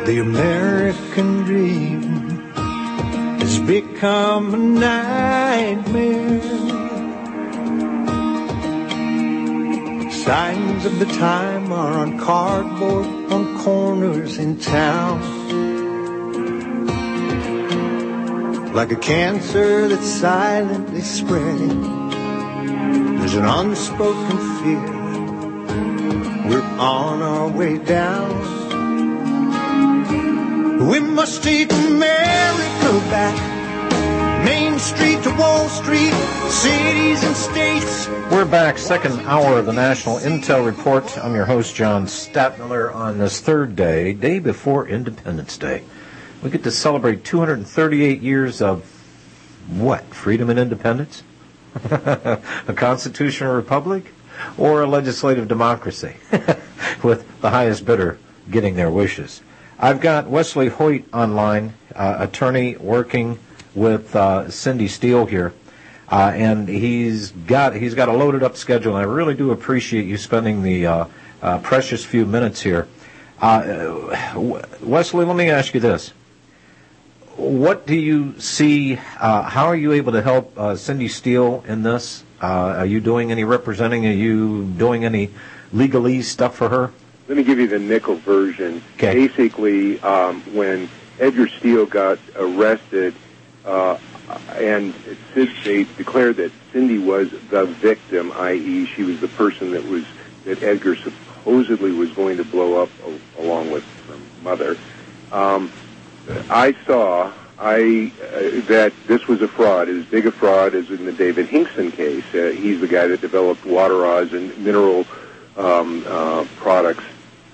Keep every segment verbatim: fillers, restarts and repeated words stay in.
The American dream has become a nightmare. Signs of the time are on cardboard on corners in town. Like a cancer that's silently spreading, there's an unspoken fear we're on our way down. We must take America back, Main Street to Wall Street, cities and states. We're back, second hour of the National Intel Report. I'm your host, John Stadtmiller, on this third day, day before Independence Day. We get to celebrate two hundred thirty-eight years of what? Freedom and independence? A constitutional republic? Or a legislative democracy? With the highest bidder getting their wishes. I've got Wesley Hoyt online, uh, attorney working with uh, Cindy Steele here, uh, and he's got he's got a loaded up schedule. And I really do appreciate you spending the uh, uh, precious few minutes here. Uh, Wesley, let me ask you this: what do you see? Uh, how are you able to help uh, Cindy Steele in this? Uh, are you doing any representing? Are you doing any legalese stuff for her? Let me give you the nickel version. Okay. Basically, um, when Edgar Steele got arrested, uh, and they declared that Cindy was the victim, that is, she was the person that was that Edgar supposedly was going to blow up a, along with her mother. Um, I saw I uh, that this was a fraud, as big a fraud as in the David Hinkson case. Uh, he's the guy that developed Waterose and mineral um, uh, products.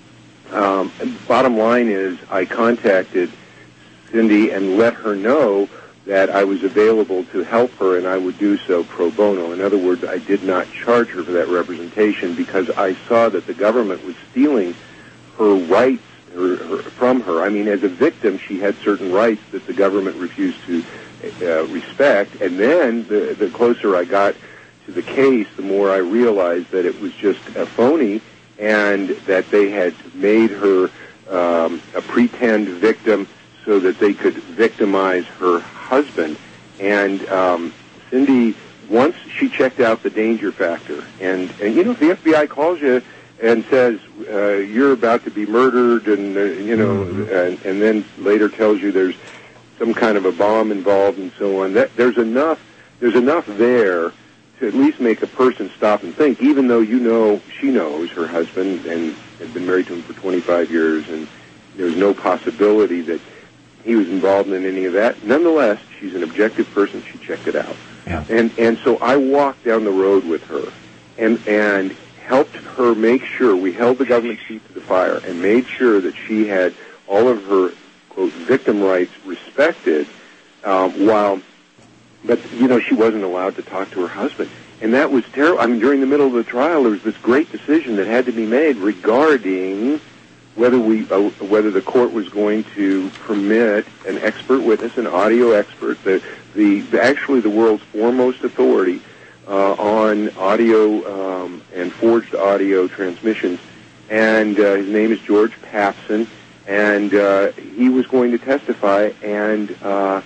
Um, bottom line is, I contacted Cindy and let her know that I was available to help her, and I would do so pro bono. In other words, I did not charge her for that representation because I saw that the government was stealing her rights her, her, from her. I mean, as a victim, she had certain rights that the government refused to uh, respect, and then the, the closer I got to the case, the more I realized that it was just a phony, and that they had made her um, a pretend victim so that they could victimize her husband. And um, Cindy, once she checked out the danger factor, and, and you know, if the F B I calls you and says uh, you're about to be murdered, and uh, you know, mm-hmm. and, and then later tells you there's some kind of a bomb involved and so on, that there's enough, there's enough there to at least make a person stop and think, even though you know, she knows her husband and had been married to him for twenty-five years, and there's no possibility that he was involved in any of that. Nonetheless, she's an objective person. She checked it out. Yeah. And and so I walked down the road with her and and helped her make sure, we held the government's feet to the fire and made sure that she had all of her, quote, victim rights respected, um, while... But, you know, she wasn't allowed to talk to her husband. And that was terrible. I mean, during the middle of the trial, there was this great decision that had to be made regarding whether we, uh, whether the court was going to permit an expert witness, an audio expert, the, the, the actually the world's foremost authority uh, on audio um, and forged audio transmissions. And uh, his name is George Papson. And uh, he was going to testify, and... Uh,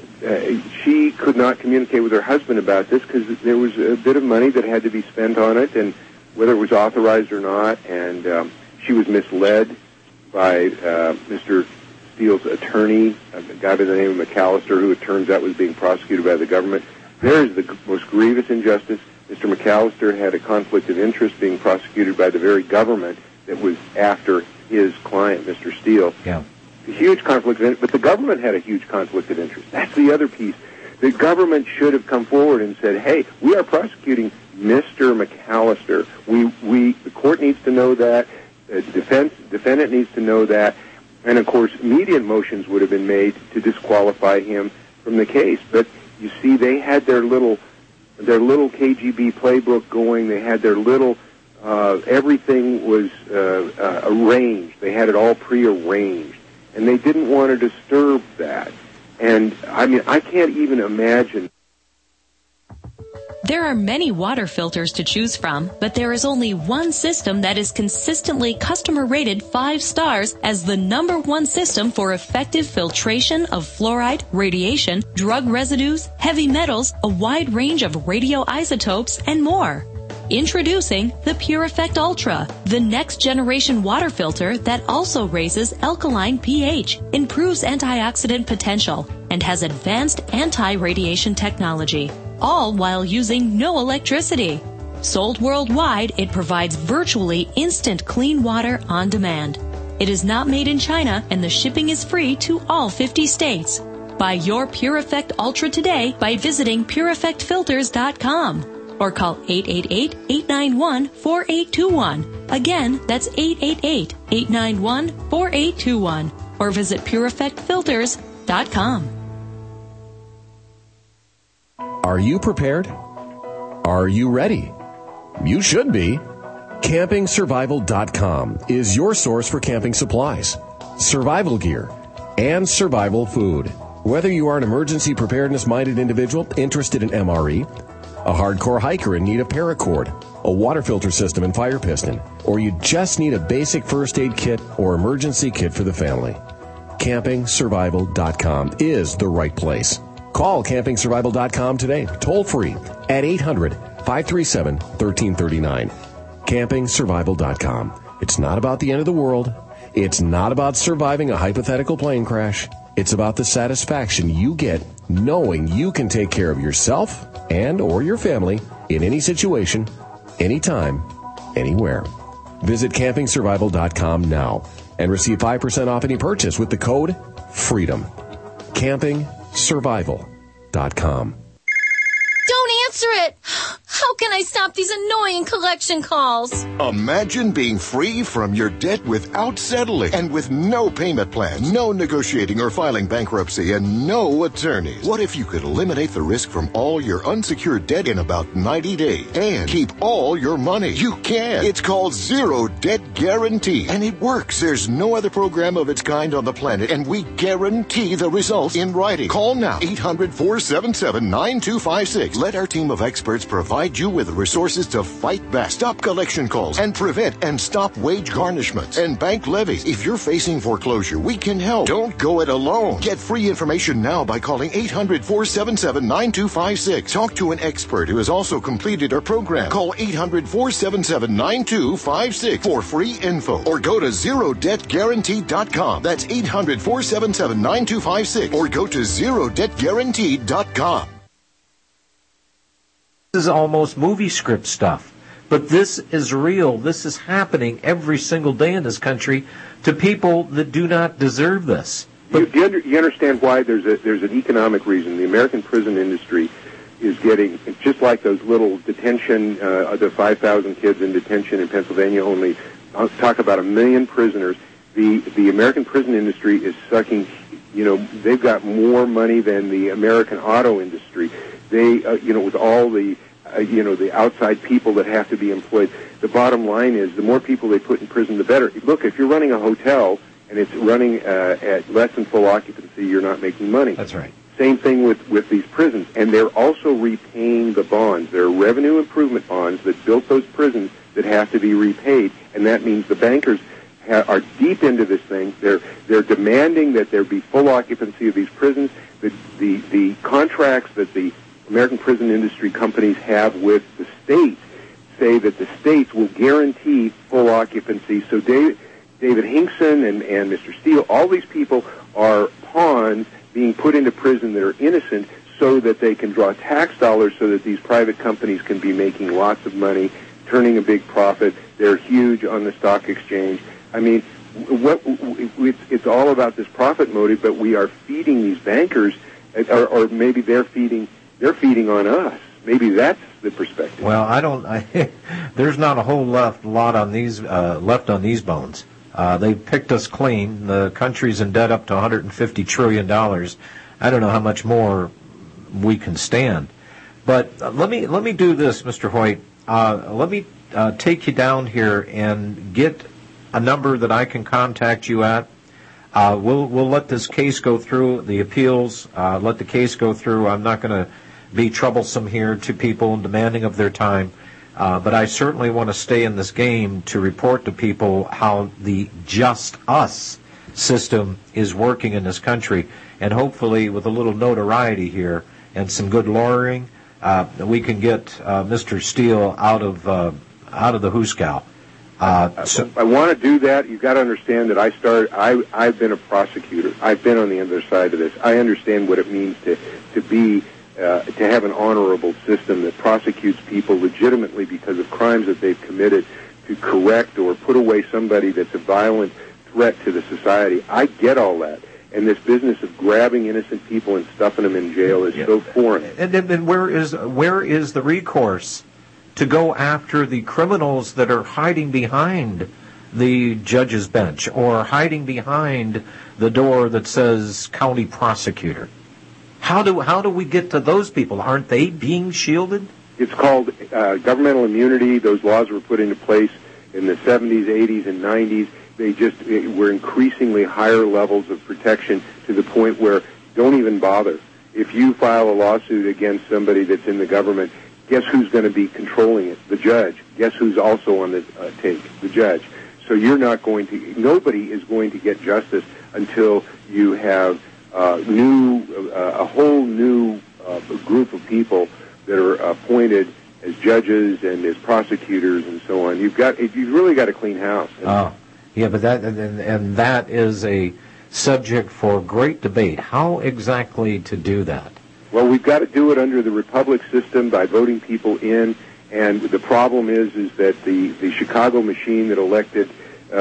Uh, she could not communicate with her husband about this because there was a bit of money that had to be spent on it, and whether it was authorized or not, and um, she was misled by uh, Mister Steele's attorney, a guy by the name of McAllister, who it turns out was being prosecuted by the government. There is the g- most grievous injustice. Mister McAllister had a conflict of interest being prosecuted by the very government that was after his client, Mister Steele. Yeah. A huge conflict of interest, but the government had a huge conflict of interest. That's the other piece. The government should have come forward and said, hey, we are prosecuting Mister McAllister. We, we, the court needs to know that. The defense, defendant needs to know that. And, of course, immediate motions would have been made to disqualify him from the case. But, you see, they had their little, their little K G B playbook going. They had their little, uh, everything was uh, uh, arranged. They had it all prearranged. And they didn't want to disturb that. And, I mean, I can't even imagine. There are many water filters to choose from, but there is only one system that is consistently customer rated five stars as the number one system for effective filtration of fluoride, radiation, drug residues, heavy metals, a wide range of radioisotopes, and more. Introducing the Pure Effect Ultra, the next generation water filter that also raises alkaline pH, improves antioxidant potential, and has advanced anti-radiation technology, all while using no electricity. Sold worldwide, it provides virtually instant clean water on demand. It is not made in China, and the shipping is free to all fifty states. Buy your Pure Effect Ultra today by visiting pure effect filters dot com. Or call eight eight eight, eight nine one, four eight two one. Again, that's eight eight eight, eight nine one, four eight two one. Or visit pure effect filters dot com. Are you prepared? Are you ready? You should be. camping survival dot com is your source for camping supplies, survival gear, and survival food. Whether you are an emergency preparedness-minded individual interested in M R E, a hardcore hiker in need of paracord, a water filter system and fire piston, or you just need a basic first aid kit or emergency kit for the family, camping survival dot com is the right place. Call camping survival dot com today, toll free at eight hundred, five three seven, one three three nine. camping survival dot com. It's not about the end of the world. It's not about surviving a hypothetical plane crash. It's about the satisfaction you get knowing you can take care of yourself and or your family in any situation, anytime, anywhere. Visit camping survival dot com now and receive five percent off any purchase with the code FREEDOM. camping survival dot com. Don't answer it! How can I stop these annoying collection calls? Imagine being free from your debt without settling and with no payment plans, no negotiating or filing bankruptcy, and no attorneys. What if you could eliminate the risk from all your unsecured debt in about ninety days and keep all your money? You can. It's called Zero Debt Guarantee, and it works. There's no other program of its kind on the planet, and we guarantee the results in writing. Call now, eight hundred, four seven seven, nine two five six. Let our team of experts provide you with the resources to fight back, stop collection calls, and prevent and stop wage garnishments and bank levies. If you're facing foreclosure, we can help. Don't go it alone. Get free information now by calling eight hundred, four seven seven, nine two five six. Talk to an expert who has also completed our program. Call eight hundred, four seven seven, nine two five six for free info, or go to zero debt guarantee dot com. That's eight hundred, four seven seven, nine two five six, or go to zero debt guarantee dot com. This is almost movie script stuff, but this is real. This is happening every single day in this country to people that do not deserve this. But you, do you, under, you understand why there's a there's an economic reason. The American prison industry is getting, just like those little detention, uh, the five thousand kids in detention in Pennsylvania, only I'll talk about a million prisoners. The the American prison industry is sucking, you know, they've got more money than the American auto industry. They, uh, you know, with all the, uh, you know, the outside people that have to be employed, the bottom line is the more people they put in prison, the better. Look, if you're running a hotel and it's running uh, at less than full occupancy, you're not making money. That's right. Same thing with, with these prisons. And they're also repaying the bonds. There are revenue improvement bonds that built those prisons that have to be repaid, and that means the bankers ha- are deep into this thing. They're they're demanding that there be full occupancy of these prisons. The the, the contracts that the American prison industry companies have with the states say that the states will guarantee full occupancy. So David, David Hinkson and, and Mister Steele, all these people are pawns being put into prison that are innocent so that they can draw tax dollars so that these private companies can be making lots of money, turning a big profit. They're huge on the stock exchange. I mean, what, it's, it's all about this profit motive, but we are feeding these bankers, or, or maybe they're feeding They're feeding on us. Maybe that's the perspective. Well, I don't. I, there's not a whole left lot on these uh, left on these bones. Uh, they picked us clean. The country's in debt up to one hundred fifty trillion dollars. I don't know how much more we can stand. But uh, let me let me do this, Mister Hoyt. Uh, let me uh, take you down here and get a number that I can contact you at. Uh, we'll we'll let this case go through the appeals. Uh, let the case go through. I'm not going to be troublesome here to people and demanding of their time. Uh, but I certainly want to stay in this game to report to people how the Just Us system is working in this country. And hopefully with a little notoriety here and some good lawyering, uh, we can get uh, Mister Steele out of uh, out of the hoosegow. Uh, so I want to do that. You've got to understand that I started. I I've been a prosecutor. I've been on the other side of this. I understand what it means to to be uh, to have an honorable system that prosecutes people legitimately because of crimes that they've committed, to correct or put away somebody that's a violent threat to the society. I get all that. And this business of grabbing innocent people and stuffing them in jail is yeah. so foreign. And then where is where is the recourse to go after the criminals that are hiding behind the judge's bench or hiding behind the door that says county prosecutor? How do how do we get to those people? Aren't they being shielded? It's called uh, governmental immunity. Those laws were put into place in the seventies, eighties, and nineties. They just were increasingly higher levels of protection to the point where don't even bother. If you file a lawsuit against somebody that's in the government, guess who's going to be controlling it? The judge. Guess who's also on the uh, take? The judge. So you're not going to, nobody is going to get justice until you have uh, new, uh, a whole new uh, group of people that are appointed as judges and as prosecutors and so on. You've got, you've really got a clean house. Oh. Yeah, but that and, and that is a subject for great debate. How exactly to do that? Well, we've got to do it under the republic system by voting people in. And the problem is, is that the, the Chicago machine that elected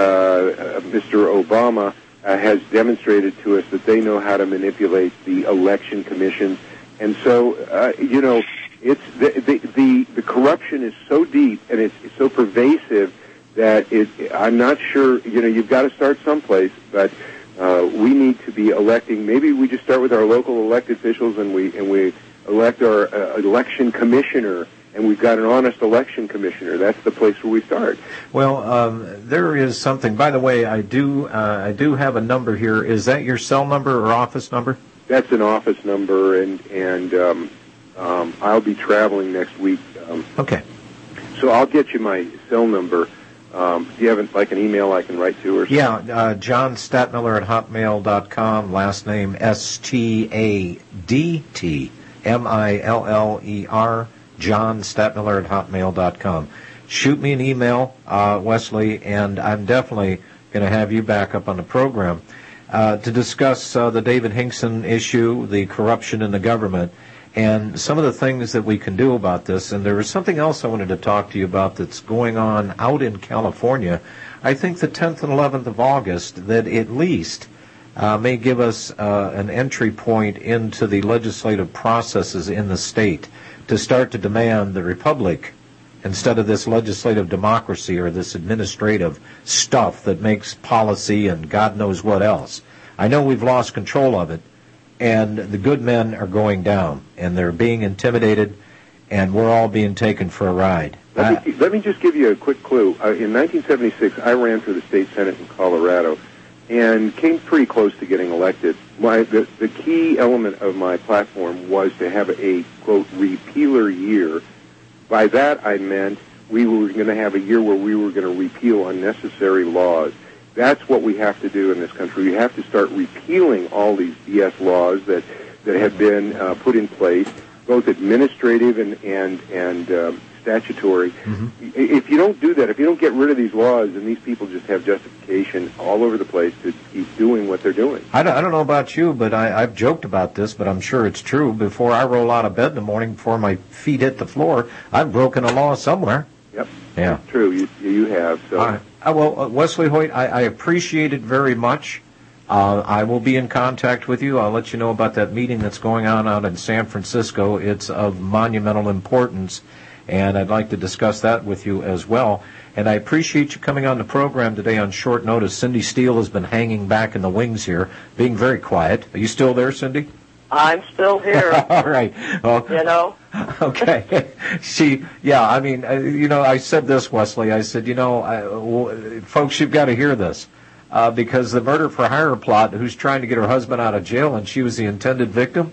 uh, Mister Obama uh, has demonstrated to us that they know how to manipulate the election commission. And so, uh, you know, it's the, the the the corruption is so deep and it's so pervasive that it, I'm not sure, you know, you've got to start someplace, but uh, we need to be electing, maybe we just start with our local elected officials and we and we elect our uh, election commissioner, and we've got an honest election commissioner. That's the place where we start. Well, um, there is something, by the way, I do uh, I do have a number here. Is that your cell number or office number? That's an office number, and, and um, um, I'll be traveling next week. Um, okay. So I'll get you my cell number. Um, do you have like an email I can write to or something? Yeah, uh, John Stadtmiller at hotmail dot com, last name S T A D T M I L L E R, John Stadtmiller at hotmail dot com. Shoot me an email, uh, Wesley, and I'm definitely going to have you back up on the program uh, to discuss uh, the David Hinkson issue, the corruption in the government, and some of the things that we can do about this. And there was something else I wanted to talk to you about that's going on out in California. I think the tenth and eleventh of August, that at least uh, may give us uh, an entry point into the legislative processes in the state to start to demand the republic instead of this legislative democracy or this administrative stuff that makes policy and God knows what else. I know we've lost control of it, and the good men are going down, and they're being intimidated, and we're all being taken for a ride. Let me, let me just give you a quick clue. Uh, in nineteen seventy-six, I ran for the state senate in Colorado and came pretty close to getting elected. My, the, the key element of my platform was to have a, quote, repealer year. By that I meant we were going to have a year where we were going to repeal unnecessary laws. That's what we have to do in this country. We have to start repealing all these B S laws that, that have been uh, put in place, both administrative and and, and um, statutory. Mm-hmm. If you don't do that, if you don't get rid of these laws, then these people just have justification all over the place to keep doing what they're doing. I don't, I don't know about you, but I, I've joked about this, but I'm sure it's true. Before I roll out of bed in the morning, before my feet hit the floor, I've broken a law somewhere. Yep. Yeah. That's true. You, you have. So. All right. Uh, well, uh, Wesley Hoyt, I, I appreciate it very much. Uh, I will be in contact with you. I'll let you know about that meeting that's going on out in San Francisco. It's of monumental importance, and I'd like to discuss that with you as well. And I appreciate you coming on the program today on short notice. Cindy Steele has been hanging back in the wings here, being very quiet. Are you still there, Cindy? I'm still here. All right. Well, you know? Okay. She, yeah, I mean, uh, you know, I said this, Wesley. I said, you know, I, w- folks, you've got to hear this. Uh, because the murder for hire plot, who's trying to get her husband out of jail, and she was the intended victim,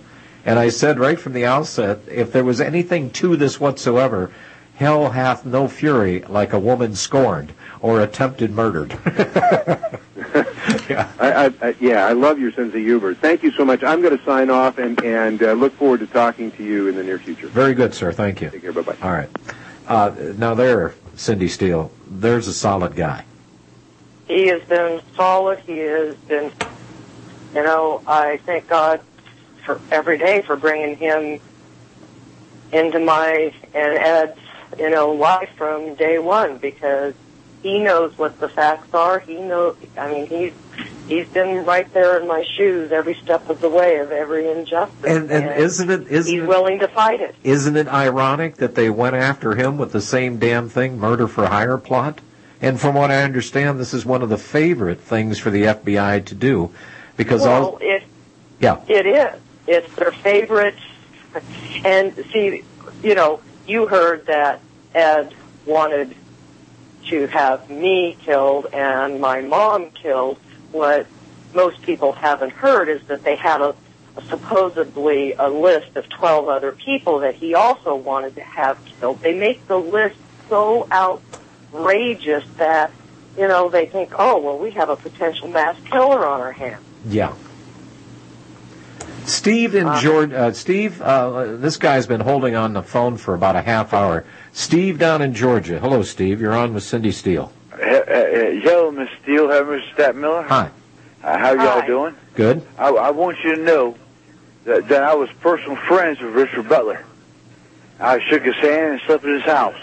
And I said right from the outset, if there was anything to this whatsoever, hell hath no fury like a woman scorned or attempted murdered. yeah. I, I, yeah, I love your sense of humor. Thank you so much. I'm going to sign off and, and uh, look forward to talking to you in the near future. Very good, sir. Thank you. Take care. Bye-bye. All right. Uh, now there, Cindy Steele, there's a solid guy. He has been solid. He has been, you know, I thank God for every day for bringing him into my and Ed's, you know, life from day one, because he knows what the facts are. He knows, I mean, he's, he's been right there in my shoes every step of the way of every injustice. And, and, and isn't it, isn't he's it, willing to fight it. Isn't it ironic that they went after him with the same damn thing, murder for hire plot? And from what I understand, this is one of the favorite things for the F B I to do, because well, all, it, yeah, it is. It's their favorite. And see, you know, you heard that Ed wanted to have me killed and my mom killed. What most people haven't heard is that they had a, a supposedly a list of twelve other people that he also wanted to have killed. They make the list so outrageous that, you know, they think, oh, well, we have a potential mass killer on our hands. Yeah. Steve in uh, Georgia. Uh, Steve, uh, this guy's been holding on the phone for about a half hour. Steve down in Georgia. Hello, Steve. You're on with Cindy Steele. Uh, uh, hello, Miss Steele. Hello, Mister Stadtmiller. Hi. Uh, how y'all Hi. doing? Good. I, I want you to know that, that I was personal friends with Richard Butler. I shook his hand and slept at his house.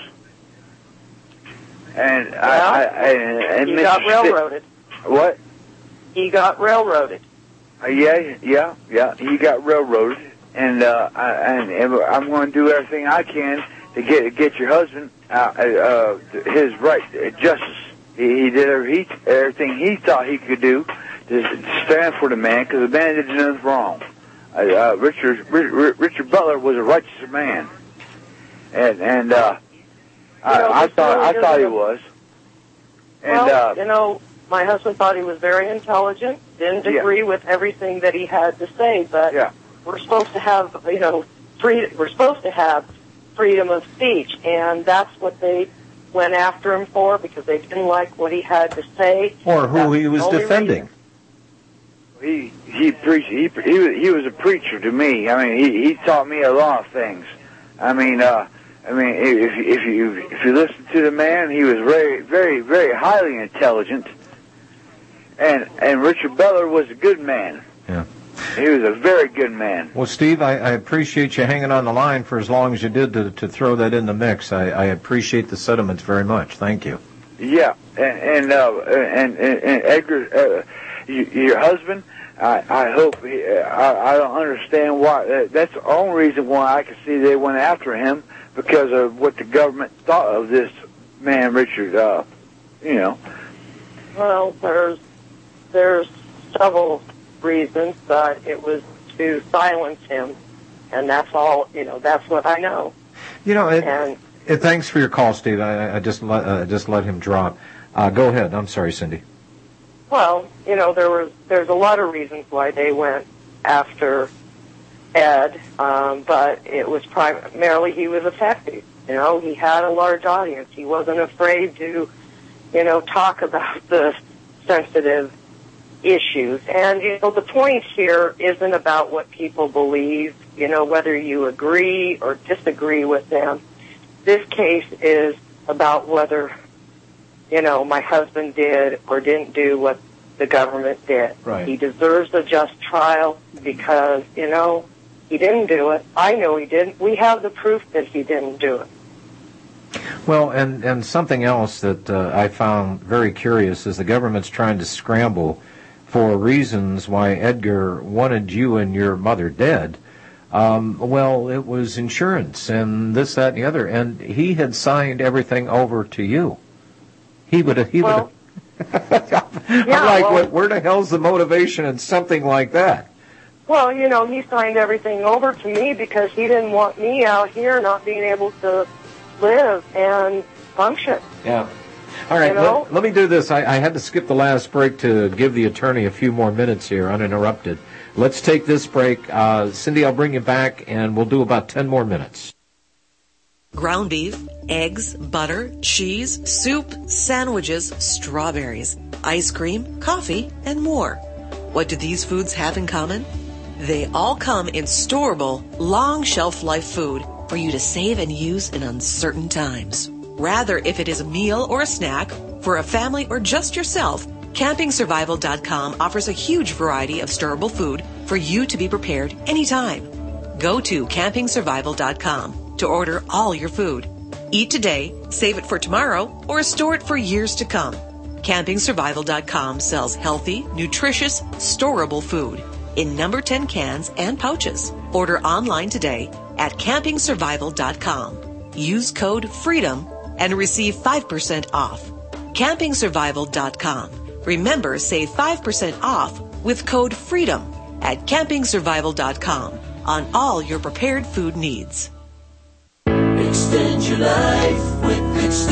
And well, I, I, I and he Mister got railroaded. St- what? He got railroaded. Uh, yeah, yeah, yeah. He got railroaded, and uh, I, and, and I'm going to do everything I can to get get your husband uh, uh, his right uh, justice. He, he did every, he, everything he thought he could do to, to stand for the man, because the man did nothing wrong. Uh, uh, Richard Richard Richard Butler was a righteous man, and and uh, I, know, I thought really I thought he a, was. And well, uh, you know, my husband thought he was very intelligent. Didn't agree yeah. with everything that he had to say, but yeah. we're supposed to have, you know, free. We're supposed to have freedom of speech, and that's what they went after him for, because they didn't like what he had to say. Or who That's he was defending. He he preached. He he was, he was a preacher to me. I mean, he he taught me a lot of things. I mean, uh, I mean, if if you if you listen to the man, he was very very very highly intelligent. And and Richard Butler was a good man. Yeah. He was a very good man. Well, Steve, I, I appreciate you hanging on the line for as long as you did to, to throw that in the mix. I, I appreciate the sentiments very much. Thank you. Yeah, and and uh, and, and, and Edgar, uh, you, your husband. I, I hope. He, I, I don't understand why. That's the only reason why I can see they went after him, because of what the government thought of this man, Richard. Uh, you know. Well, there's there's several reasons, but it was to silence him, and that's all. You know, that's what I know. You know, it, and, it, thanks for your call, Steve. I, I just let uh, just let him drop. Uh, go ahead. I'm sorry, Cindy. Well, you know, there was there's a lot of reasons why they went after Ed, um, but it was primarily he was effective. You know, he had a large audience. He wasn't afraid to, you know, talk about the sensitive issues. And, you know, the point here isn't about what people believe, you know, whether you agree or disagree with them. This case is about whether, you know, my husband did or didn't do what the government did. Right. He deserves a just trial because, you know, he didn't do it. I know he didn't. We have the proof that he didn't do it. Well, and, and something else that uh, I found very curious is the government's trying to scramble for reasons why Edgar wanted you and your mother dead. Um, well, it was insurance and this, that, and the other, and he had signed everything over to you. He would have. He well, would have. I'm yeah, like, well, what, where the hell's the motivation in something like that? Well, you know, he signed everything over to me because he didn't want me out here not being able to live and function. Yeah. All right, You know? let, let me do this. I, I had to skip the last break to give the attorney a few more minutes here, uninterrupted. Let's take this break. Uh, Cindy, I'll bring you back, and we'll do about ten more minutes. Ground beef, eggs, butter, cheese, soup, sandwiches, strawberries, ice cream, coffee, and more. What do these foods have in common? They all come in storable, long shelf life food for you to save and use in uncertain times. Rather, if it is a meal or a snack, for a family or just yourself, Camping Survival dot com offers a huge variety of storable food for you to be prepared anytime. Go to Camping Survival dot com to order all your food. Eat today, save it for tomorrow, or store it for years to come. Camping Survival dot com sells healthy, nutritious, storable food in number ten cans and pouches. Order online today at Camping Survival dot com. Use code FREEDOM and receive five percent off. Camping Survival dot com. Remember, save five percent off with code FREEDOM at Camping Survival dot com on all your prepared food needs. Extend your life with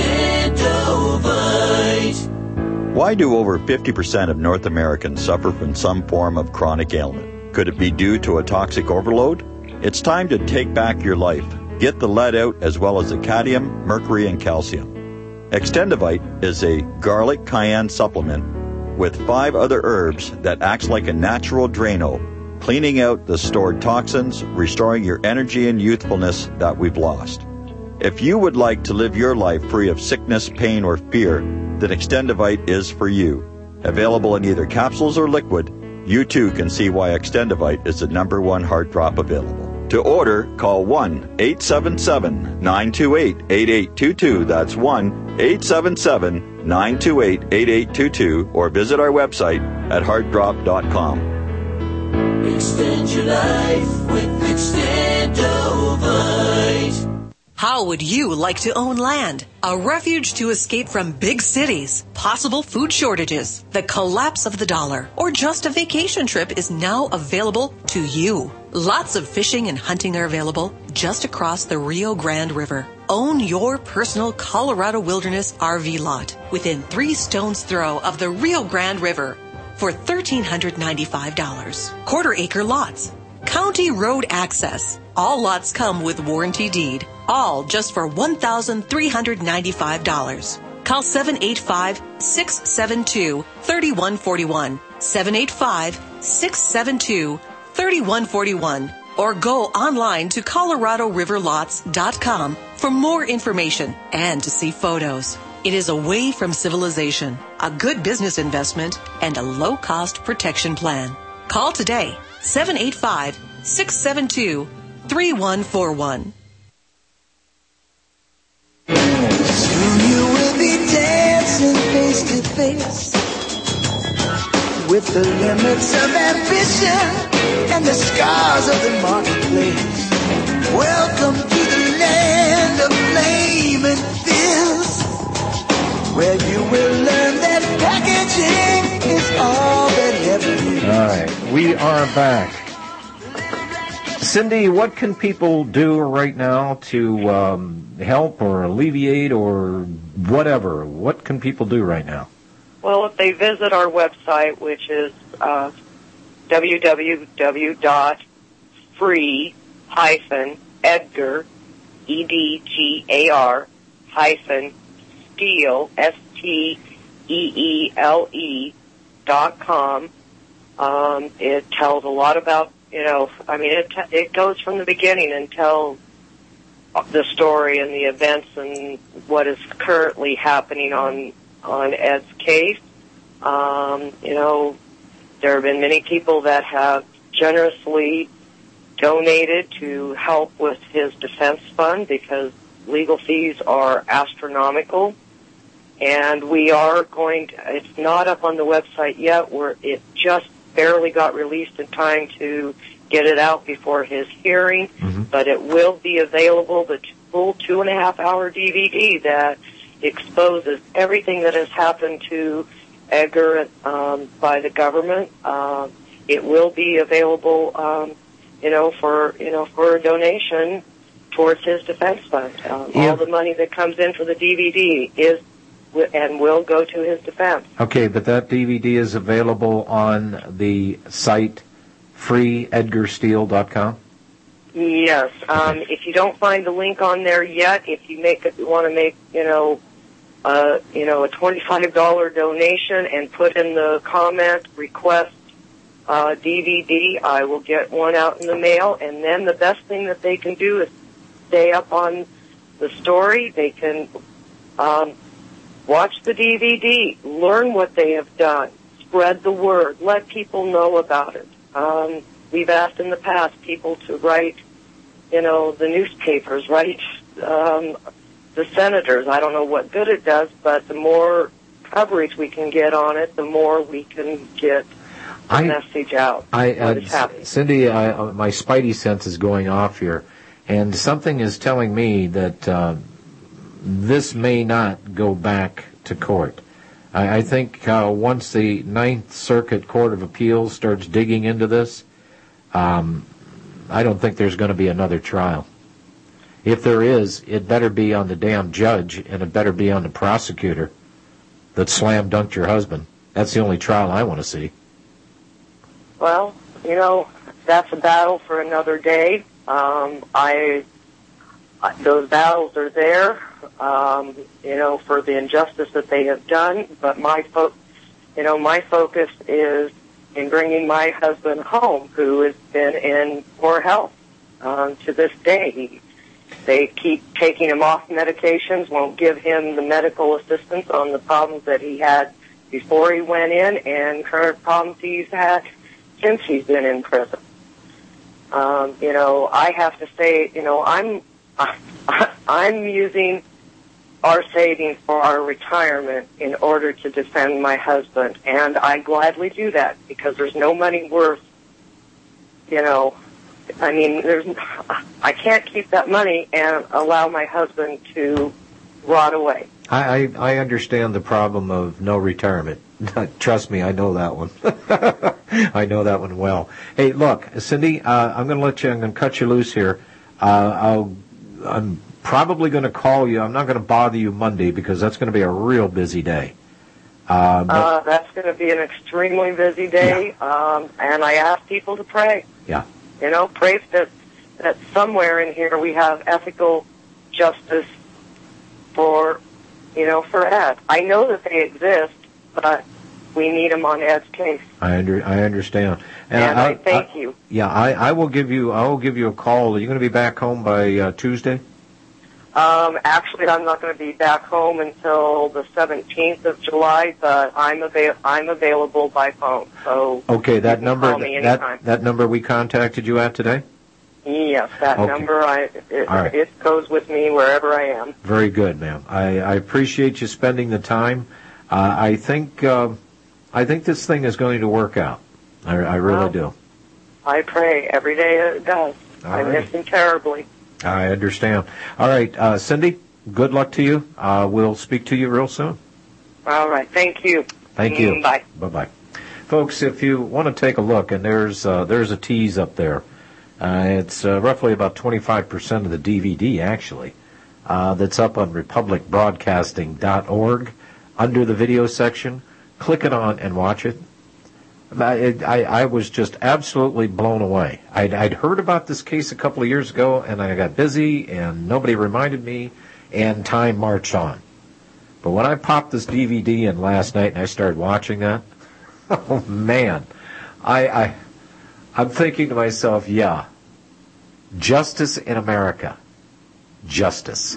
Extendovite. Why do over fifty percent of North Americans suffer from some form of chronic ailment? Could it be due to a toxic overload? It's time to take back your life. Get the lead out as well as the cadmium, mercury, and calcium. Extendovite is a garlic cayenne supplement with five other herbs that acts like a natural Drano, cleaning out the stored toxins, restoring your energy and youthfulness that we've lost. If you would like to live your life free of sickness, pain, or fear, then Extendovite is for you. Available in either capsules or liquid, you too can see why Extendovite is the number one heart drop available. To order, call one eight seven seven, nine two eight, eight eight two two. That's one eight seven seven, nine two eight, eight eight two two, or visit our website at heart drop dot com. Extend your life with Extendovite. How would you like to own land? A refuge to escape from big cities, possible food shortages, the collapse of the dollar, or just a vacation trip is now available to you. Lots of fishing and hunting are available just across the Rio Grande River. Own your personal Colorado Wilderness R V lot within three stones throw of the Rio Grande River for one thousand three hundred ninety-five dollars. Quarter acre lots. County road access. All lots come with warranty deed. All just for one thousand three hundred ninety-five dollars. Call seven eight five, six seven two, three one four one, seven eight five, six seven two, three one four one, or go online to colorado river lots dot com for more information and to see photos. It is away from civilization, a good business investment, and a low-cost protection plan. Call today, seven eight five, six seven two, three one four one. Soon you will be dancing face to face with the limits of ambition and the scars of the marketplace. Welcome to the land of flame and fizz, where you will learn that packaging is all that heaven is. All right, we are back. Cindy, what can people do right now to um, help or alleviate or whatever? What can people do right now? Well, if they visit our website, which is uh, w w w dot free dash edgar, E D G A R, hyphen, steel, S T E E L E, dot com, um, it tells a lot about, you know, I mean, it t- it goes from the beginning and tells the story and the events and what is currently happening on on Ed's case. Um, you know, there have been many people that have generously donated to help with his defense fund because legal fees are astronomical. And we are going to, it's not up on the website yet, where it just barely got released in time to get it out before his hearing, mm-hmm. but it will be available, the full two and a half hour D V D that exposes everything that has happened to Edgar um, by the government. Uh, it will be available, um, you know, for you know for a donation towards his defense fund. Um, yeah. All the money that comes in for the D V D is wi- and will go to his defense. Okay, but that D V D is available on the site free edgar steele dot com? Yes. Um, if you don't find the link on there yet, if you make it, want to make, you know, uh, you know, a twenty-five dollars donation and put in the comment request uh, D V D, I will get one out in the mail. And then the best thing that they can do is stay up on the story. They can um, watch the D V D, learn what they have done, spread the word, let people know about it. Um, we've asked in the past people to write, you know, the newspapers, write um, the senators. I don't know what good it does, but the more coverage we can get on it, the more we can get the I, message out. I, what uh, is happening. Cindy, I, uh, my spidey sense is going off here, and something is telling me that uh, this may not go back to court. I, I think uh, once the Ninth Circuit Court of Appeals starts digging into this, um, I don't think there's going to be another trial. If there is, it better be on the damn judge, and it better be on the prosecutor that slam dunked your husband. That's the only trial I want to see. Well, you know, that's a battle for another day. Um, I, I those battles are there, um, you know, for the injustice that they have done. But my fo- you know, my focus is in bringing my husband home, who has been in poor health um, to this day. He, they keep taking him off medications, won't give him the medical assistance on the problems that he had before he went in and current problems he's had since he's been in prison. Um, you know, I have to say, you know, I'm I'm using our savings for our retirement in order to defend my husband, and I gladly do that because there's no money worth, you know, I mean, there's, I can't keep that money and allow my husband to rot away. I, I, I understand the problem of no retirement. Trust me, I know that one. I know that one well. Hey, look, Cindy, uh, I'm going to let you, I'm going to cut you loose here. Uh, I'll, I'm probably going to call you. I'm not going to bother you Monday because that's going to be a real busy day. Uh, but, uh, that's going to be an extremely busy day, yeah. um, and I ask people to pray. Yeah. You know, pray that, that somewhere in here we have ethical justice for, you know, for Ed. I know that they exist, but we need them on Ed's case. I under, I understand, and, and I, I thank I, you. Yeah, I, I will give you I will give you a call. Are you going to be back home by uh, Tuesday? Um, actually, I'm not going to be back home until the seventeenth of July, but I'm avail- I'm available by phone. So okay, that number that that number we contacted you at today. Yes, that okay. number I it, right. it goes with me wherever I am. Very good, ma'am. I, I appreciate you spending the time. Uh, I think uh, I think this thing is going to work out. I, I really well, do. I pray every day it does. All I right. miss him terribly. I understand. All right, uh, Cindy, good luck to you. Uh, we'll speak to you real soon. All right. Thank you. Thank you. Mm, bye. Bye-bye. Folks, if you want to take a look, and there's uh, there's a tease up there. Uh, it's uh, roughly about twenty-five percent of the D V D, actually, uh, that's up on republic broadcasting dot org under the video section. Click it on and watch it. I, I, I was just absolutely blown away. I'd, I'd heard about this case a couple of years ago, and I got busy, and nobody reminded me, and time marched on. But when I popped this D V D in last night and I started watching that, oh, man, I, I, I'm thinking to myself, yeah, justice in America, justice.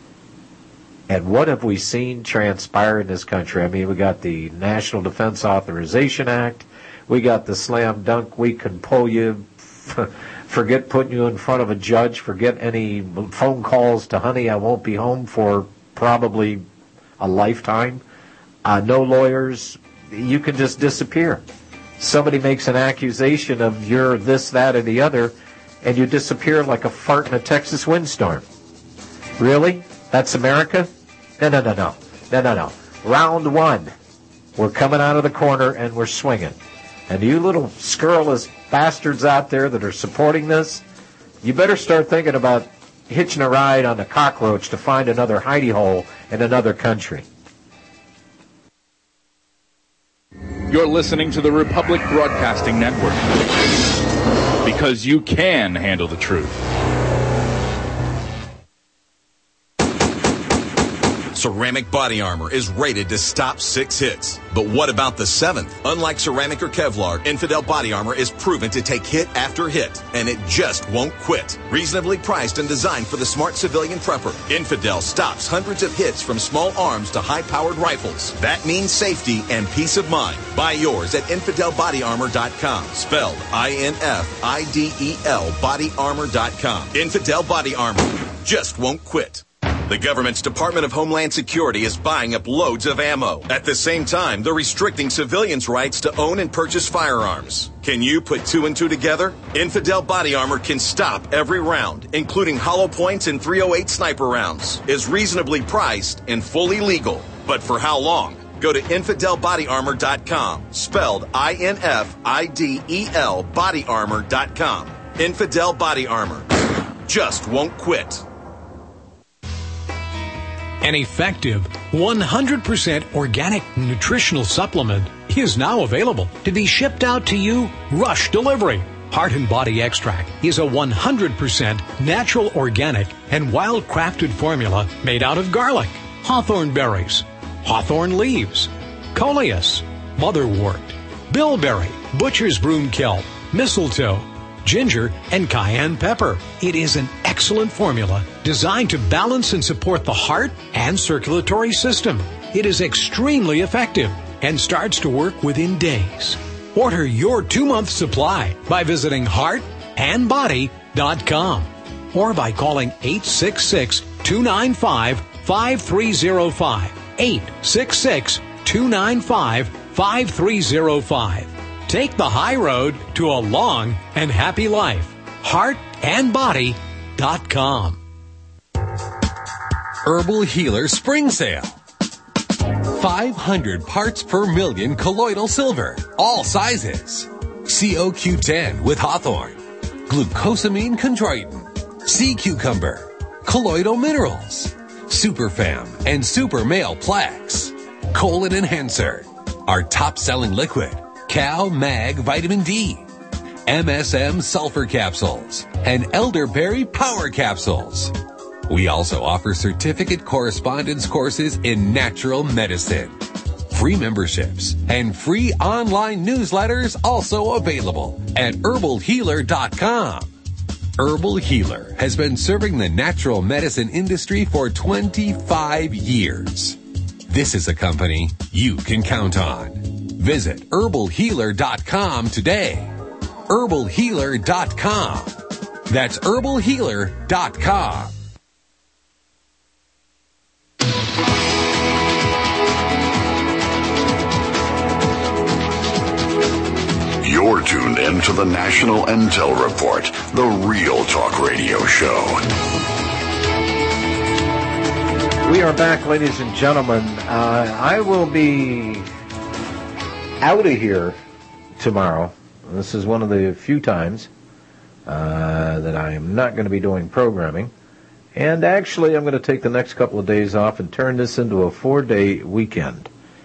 And what have we seen transpire in this country? I mean, we got the National Defense Authorization Act. We got the slam dunk, we can pull you, forget putting you in front of a judge, forget any phone calls to honey, I won't be home for probably a lifetime. Uh, no lawyers, you can just disappear. Somebody makes an accusation of you're this, that, or the other, and you disappear like a fart in a Texas windstorm. Really? That's America? No, no, no, no. No, no, no. Round one. We're coming out of the corner and we're swinging. And you little scurrilous bastards out there that are supporting this, you better start thinking about hitching a ride on a cockroach to find another hidey hole in another country. You're listening to the Republic Broadcasting Network. Because you can handle the truth. Ceramic Body Armor is rated to stop six hits. But what about the seventh? Unlike ceramic or Kevlar, Infidel Body Armor is proven to take hit after hit, and it just won't quit. Reasonably priced and designed for the smart civilian prepper, Infidel stops hundreds of hits from small arms to high-powered rifles. That means safety and peace of mind. Buy yours at infidel body armor dot com, spelled I N F I D E L body armor dot com. Infidel Body Armor just won't quit. The government's Department of Homeland Security is buying up loads of ammo. At the same time, they're restricting civilians' rights to own and purchase firearms. Can you put two and two together? Infidel Body Armor can stop every round, including hollow points and three oh eight sniper rounds, is reasonably priced and fully legal. But for how long? Go to infidel body armor dot com, spelled I N F I D E L body armor dot com. Infidel Body Armor just won't quit. An effective one hundred percent organic nutritional supplement is now available to be shipped out to you rush delivery. Heart and Body Extract is a one hundred percent natural, organic, and wild-crafted formula made out of garlic, hawthorn berries, hawthorn leaves, coleus, motherwort, bilberry, butcher's broom kelp, mistletoe, ginger, and cayenne pepper. It is an excellent formula designed to balance and support the heart and circulatory system. It is extremely effective and starts to work within days. Order your two-month supply by visiting heart and body dot com or by calling eight six six, two nine five, five three zero five, eight six six, two nine five, five three zero five. Take the high road to a long and happy life. heart and body dot com. Herbal Healer Spring Sale. five hundred parts per million colloidal silver, all sizes. C O Q ten with hawthorn, glucosamine chondroitin, sea cucumber, colloidal minerals, superfam and super male plaques, colon enhancer, our top-selling liquid, Cow Mag Vitamin D, M S M Sulfur Capsules, and Elderberry Power Capsules. We also offer certificate correspondence courses in natural medicine. Free memberships and free online newsletters also available at herbal healer dot com. Herbal Healer has been serving the natural medicine industry for twenty-five years. This is a company you can count on. Visit herbal healer dot com today. herbal healer dot com. That's herbal healer dot com. You're tuned in to the National Intel Report, the Real Talk Radio Show. We are back, ladies and gentlemen. Uh, I will be out of here tomorrow. This is one of the few times uh, that I am not going to be doing programming. And actually, I'm going to take the next couple of days off and turn this into a four-day weekend.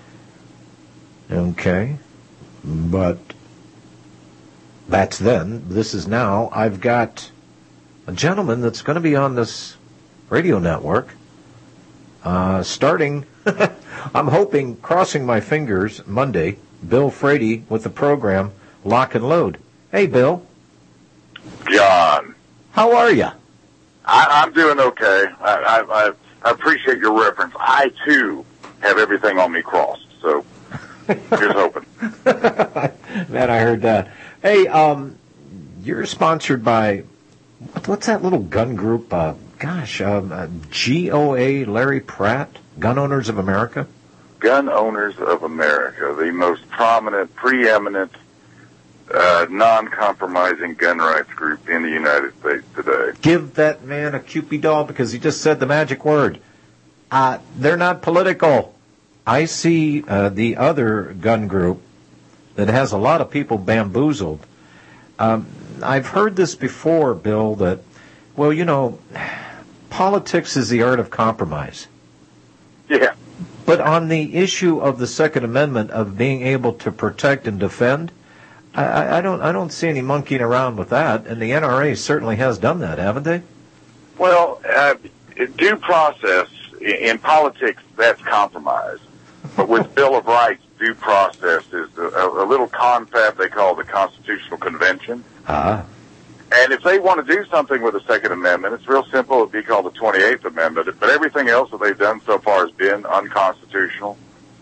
Okay? But that's then. This is now. I've got a gentleman that's going to be on this radio network uh, starting, I'm hoping, crossing my fingers, Monday, Bill Frady with the program Lock and Load. Hey, Bill. John. How are you? I, I'm doing okay. I, I, I appreciate your reference. I, too, have everything on me crossed, so here's hoping. Man, I heard that. Hey, um, you're sponsored by, what's that little gun group? Uh, gosh, um, uh, G O A Larry Pratt, Gun Owners of America? Gun Owners of America, the most prominent, preeminent, uh, non-compromising gun rights group in the United States today. Give that man a Cupid doll because he just said the magic word. Uh, they're not political. I see uh, the other gun group that has a lot of people bamboozled. Um, I've heard this before, Bill, that, well, you know, politics is the art of compromise. Yeah. But on the issue of the Second Amendment of being able to protect and defend, I, I don't I don't see any monkeying around with that, and the N R A certainly has done that, haven't they? Well, uh, due process in politics, that's compromise. But with Bill of Rights, due process is a, a little confab they call the Constitutional Convention. Ah. And if they want to do something with the Second Amendment, it's real simple. It would be called the twenty-eighth Amendment. But everything else that they've done so far has been unconstitutional.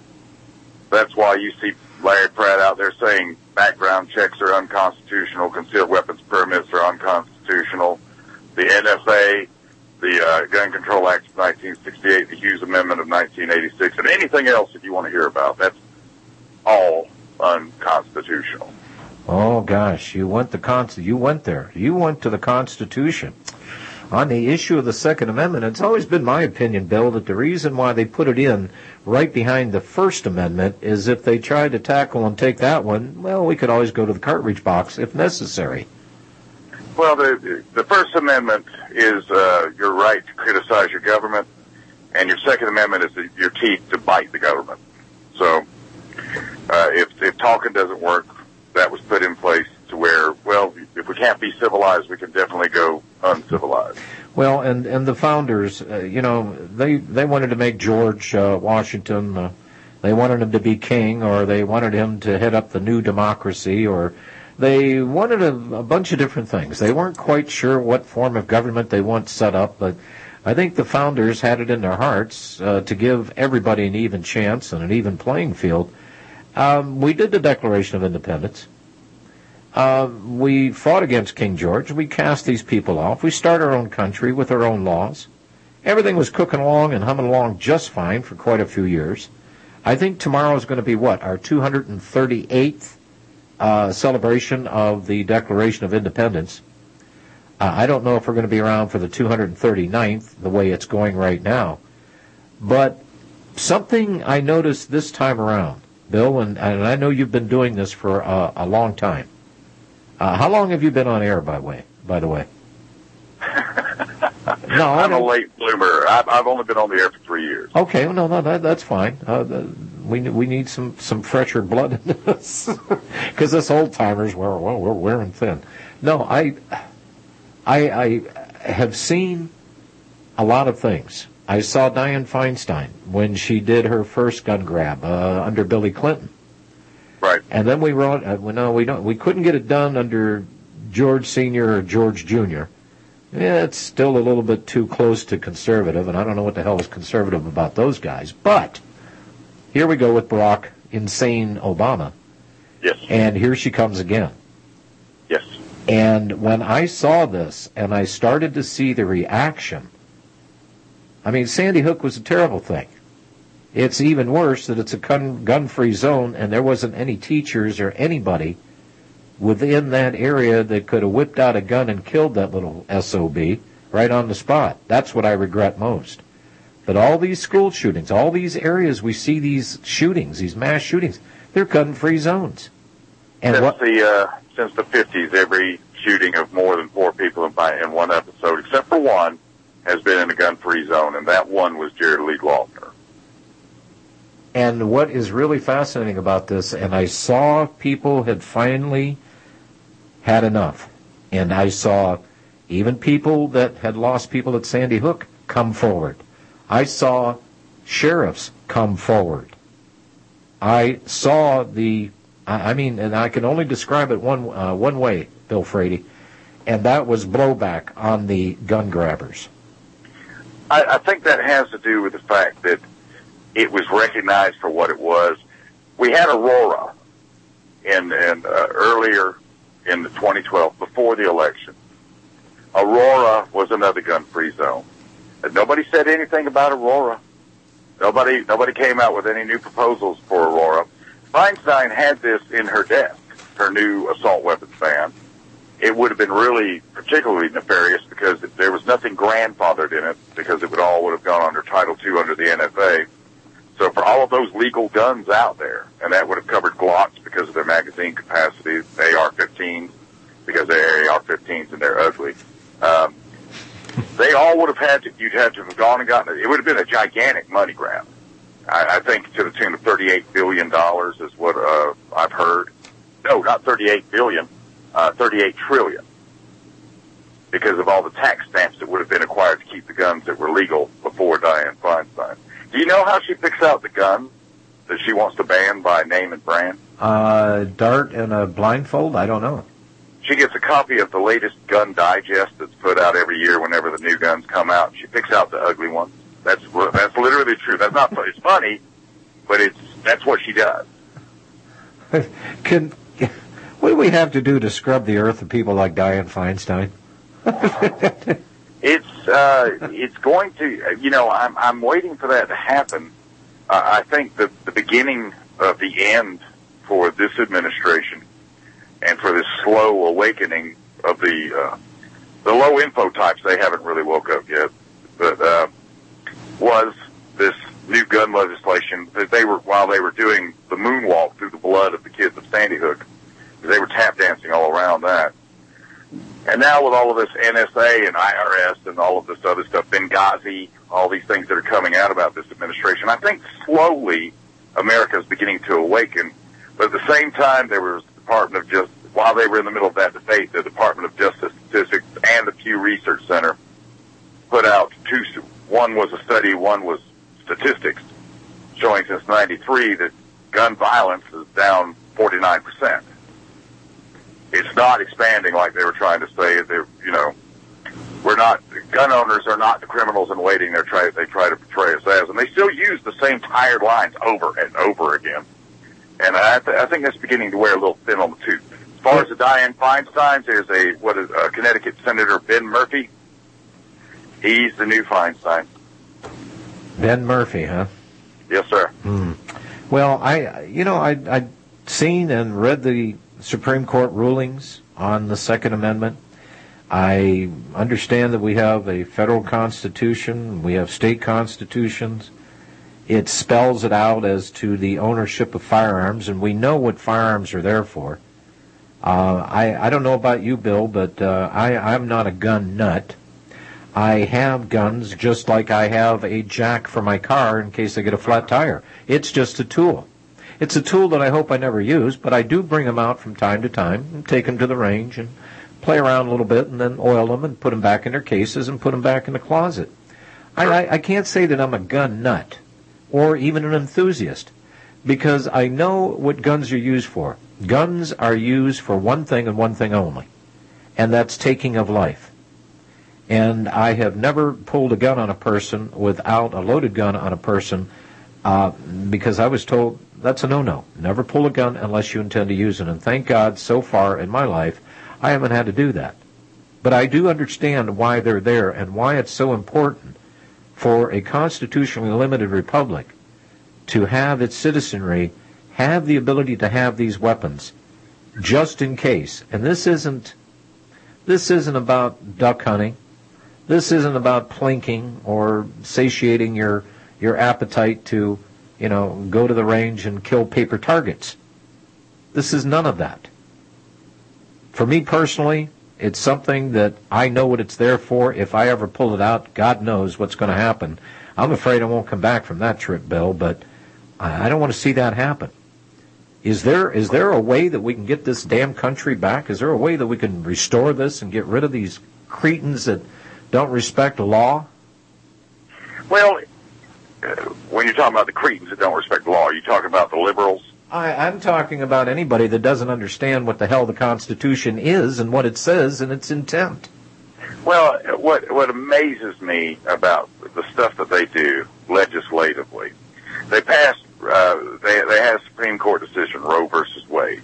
That's why you see Larry Pratt out there saying background checks are unconstitutional, concealed weapons permits are unconstitutional. The N F A, the uh, Gun Control Act of nineteen sixty-eight, the Hughes Amendment of nineteen eighty-six, and anything else that you want to hear about, that's all unconstitutional. Oh gosh, you went the const- you went there. You went to the Constitution. On the issue of the Second Amendment, it's always been my opinion, Bill, that the reason why they put it in right behind the First Amendment is if they tried to tackle and take that one, well, we could always go to the cartridge box if necessary. Well, the the First Amendment is uh, your right to criticize your government, and your Second Amendment is the, your teeth to bite the government. So uh, if, if talking doesn't work, that was put in place to where, well, if we can't be civilized, we can definitely go uncivilized. Well, and, and the founders, uh, you know, they, they wanted to make George uh, Washington, uh, they wanted him to be king, or they wanted him to head up the new democracy, or they wanted a, a bunch of different things. They weren't quite sure what form of government they want set up, but I think the founders had it in their hearts uh, to give everybody an even chance and an even playing field. Um, we did the Declaration of Independence. Uh, we fought against King George. We cast these people off. We started our own country with our own laws. Everything was cooking along and humming along just fine for quite a few years. I think tomorrow is going to be, what, our two hundred thirty-eighth uh, celebration of the Declaration of Independence. Uh, I don't know if we're going to be around for the two hundred thirty-ninth, the way it's going right now. But something I noticed this time around, Bill, and, and I know you've been doing this for a, a long time. Uh, how long have you been on air, by way? By the way, no, I'm a late bloomer. I've, I've only been on the air for three years. Okay, no, no, that, that's fine. Uh, the, we we need some, some fresher blood in this because us old timers, well, well, we're wearing thin. No, I, I, I have seen a lot of things. I saw Dianne Feinstein when she did her first gun grab uh, under Billy Clinton. Right. And then we wrote, uh, well, no, we don't, we couldn't get it done under George Senior or George Junior Yeah, it's still a little bit too close to conservative, and I don't know what the hell is conservative about those guys. But here we go with Barack Insane Obama. Yes. And here she comes again. Yes. And when I saw this and I started to see the reaction, I mean, Sandy Hook was a terrible thing. It's even worse that it's a gun, gun-free zone, and there wasn't any teachers or anybody within that area that could have whipped out a gun and killed that little S O B right on the spot. That's what I regret most. But all these school shootings, all these areas we see these shootings, these mass shootings, they're gun-free zones. And since what the uh, since the fifties, every shooting of more than four people in, in one episode, except for one, has been in a gun-free zone, and that one was Jared Lee Lautner. And what is really fascinating about this, and I saw people had finally had enough, and I saw even people that had lost people at Sandy Hook come forward. I saw sheriffs come forward. I saw the, I mean, and I can only describe it one uh, one way, Bill Frady, and that was blowback on the gun grabbers. I, I think that has to do with the fact that it was recognized for what it was. We had Aurora in, in uh, earlier in the twenty twelve, before the election. Aurora was another gun-free zone. And nobody said anything about Aurora. Nobody nobody came out with any new proposals for Aurora. Feinstein had this in her desk, her new assault weapons ban. It would have been really particularly nefarious because there was nothing grandfathered in it, because it would all would have gone under Title two under the N F A. So for all of those legal guns out there, and that would have covered Glocks because of their magazine capacity, A R fifteens because they're A R fifteens and they're ugly. Um, they all would have had to, you'd had to have gone and gotten it. It would have been a gigantic money grab. I, I think to the tune of thirty-eight billion dollars is what uh, I've heard. No, not thirty-eight billion dollars, uh, thirty-eight trillion dollars. Because of all the tax stamps that would have been acquired to keep the guns that were legal before Dianne Feinstein. Do you know how she picks out the guns that she wants to ban by name and brand? Uh, dart and a blindfold? I don't know. She gets a copy of the latest gun digest that's put out every year whenever the new guns come out. She picks out the ugly ones. That's that's literally true. That's not. It's funny, but it's that's what she does. Can what do we have to do to scrub the earth of people like Dianne Feinstein? It's uh, it's going to. You know, I'm I'm waiting for that to happen. Uh, I think that the beginning of the end for this administration and for this slow awakening of the uh, the low info types, they haven't really woke up yet, but uh, was this new gun legislation that they were, while they were doing the moonwalk through the blood of the kids of Sandy Hook, they were tap dancing all around that. And now with all of this N S A and I R S and all of this other stuff, Benghazi, all these things that are coming out about this administration, I think slowly America is beginning to awaken. But at the same time, there was the Department of Justice, while they were in the middle of that debate, the Department of Justice Statistics and the Pew Research Center put out two, one was a study, one was statistics, showing since ninety-three that gun violence is down forty-nine percent. It's not expanding like they were trying to say. They're, you know, we're not, gun owners are not the criminals in waiting. They're try, they try to portray us as, and they still use the same tired lines over and over again. And I, th- I think that's beginning to wear a little thin on the tooth. As far as the Dianne Feinsteins, there's a, what is, uh, Connecticut Senator Ben Murphy. He's the new Feinstein. Ben Murphy, huh? Yes, sir. Hmm. Well, I, you know, I, I'd seen and read the Supreme Court rulings on the Second Amendment. I understand that we have a federal constitution, we have state constitutions. It spells it out as to the ownership of firearms, and we know what firearms are there for. Uh, I, I don't know about you, Bill, but uh, I, I'm not a gun nut. I have guns just like I have a jack for my car in case I get a flat tire. It's just a tool. It's a tool that I hope I never use, but I do bring them out from time to time and take them to the range and play around a little bit and then oil them and put them back in their cases and put them back in the closet. I, I, I can't say that I'm a gun nut or even an enthusiast because I know what guns are used for. Guns are used for one thing and one thing only, and that's taking of life. And I have never pulled a gun on a person without a loaded gun on a person uh, because I was told that's a no-no. Never pull a gun unless you intend to use it. And thank God, so far in my life, I haven't had to do that. But I do understand why they're there and why it's so important for a constitutionally limited republic to have its citizenry have the ability to have these weapons just in case. And this isn't this isn't about duck hunting. This isn't about plinking or satiating your your appetite to, you know, go to the range and kill paper targets. This is none of that. For me personally, it's something that I know what it's there for. If I ever pull it out, God knows what's going to happen. I'm afraid I won't come back from that trip, Bill, but I don't want to see that happen. Is there is there a way that we can get this damn country back? Is there a way that we can restore this and get rid of these cretins that don't respect law? Well, uh, when you're talking about the cretins that don't respect law, are you talking about the liberals? I, I'm talking about anybody that doesn't understand what the hell the Constitution is and what it says and its intent. Well, what what amazes me about the stuff that they do legislatively, they passed, uh, they they had a Supreme Court decision, Roe versus Wade.